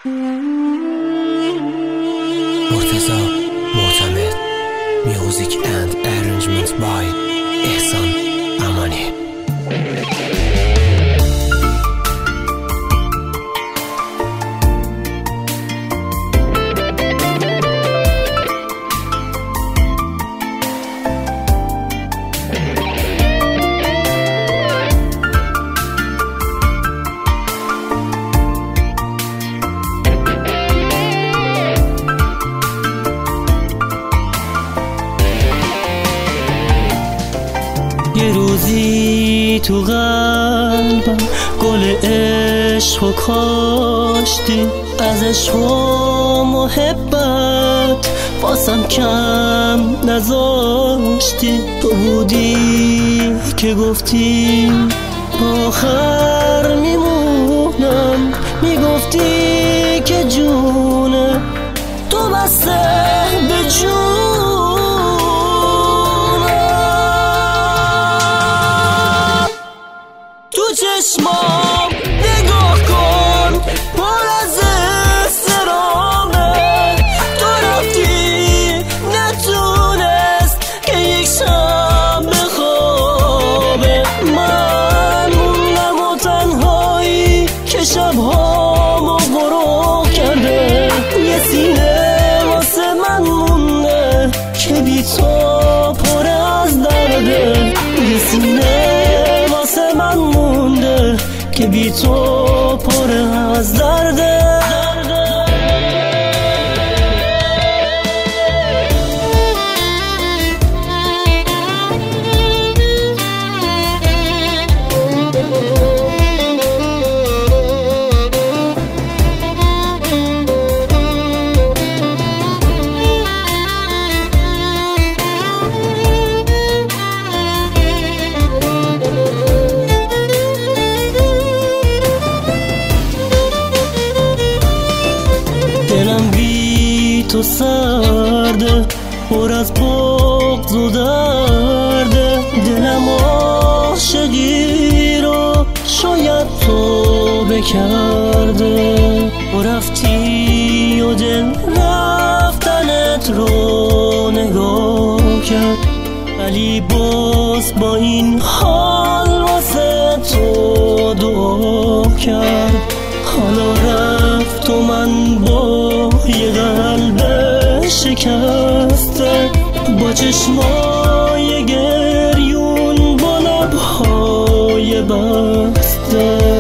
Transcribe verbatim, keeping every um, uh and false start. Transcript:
مرتضی معتمد. Music and arrangements by احسان امانی. یه روزی تو قلبم گل عشق و کاشتی، از عشق و محبت واسم کم نذاشتی. تو بودی که گفتی آخر میمونم، میگفتی که جونه تو بسته به جون. چشمام نگاه کن پر از استرامه، تو رفتی نتونست که یک شب بخوابه. من موندم و تنهایی که شبهامو غروب کرده، یه سینه واسه من مونده که بی تو پر از درده، یه سینه واسه من مونده که بی تو پر از درده. دلم بی تو سرده، پر از بغض و درده، دلم عاشقی رو شاید تو بکرده. تو رفتی و دل رفتنت رو نگاه کرد، ولی باز با این حال واسه تو دعا کرد. حالا رفت و من با یه قلب شکسته، با چشمای گریون با لبهای بسته.